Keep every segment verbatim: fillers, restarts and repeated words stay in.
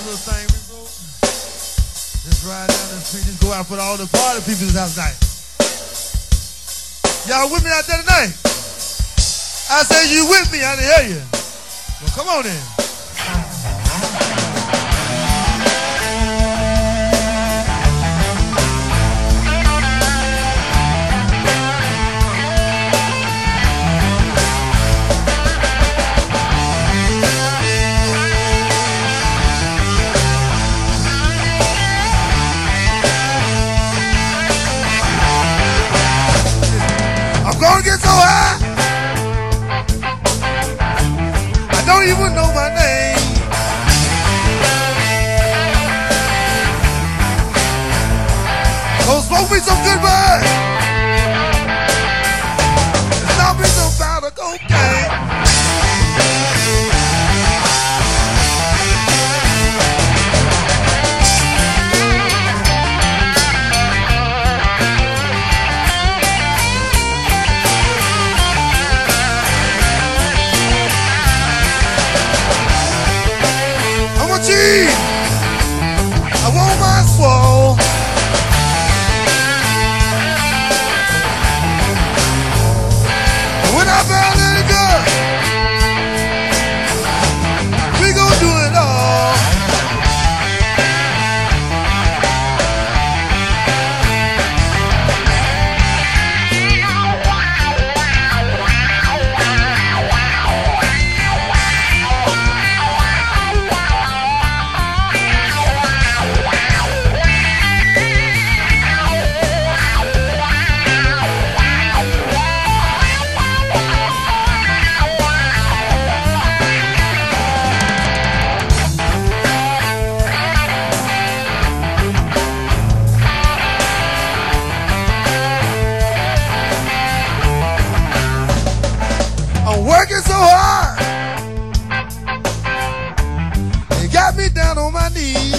little thing we wrote. Just ride down the street and go out for all the party people this house tonight. Y'all with me out there tonight? I said you with me, I didn't hear you. Well, come on in. I'm gonna get so high I don't even know my name. Oh, smoke me some good bud. Stop me some powder cocaine. I want my swole. When I found it good, we gon' do it all. Working so hard, it got me down on my knees.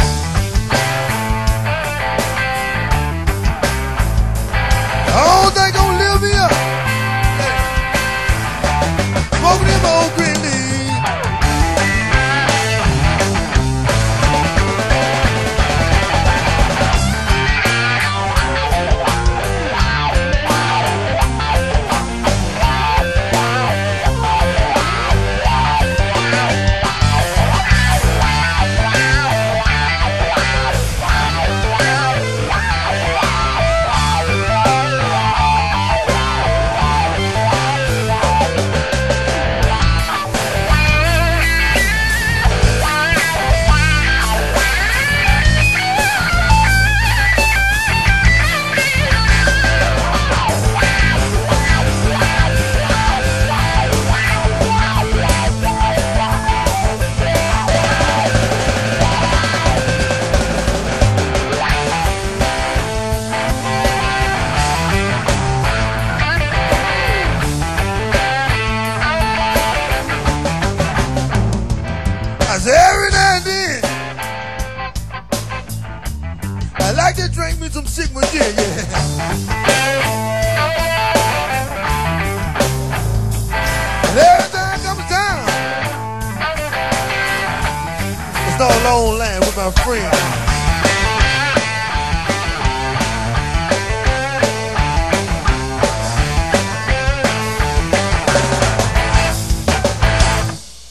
I don't think gonna lift me up. Smoking them old green leaves. Every now and then, I like to drink me some Sigma gin, yeah. And every time comes down, it's all alone land with my friend.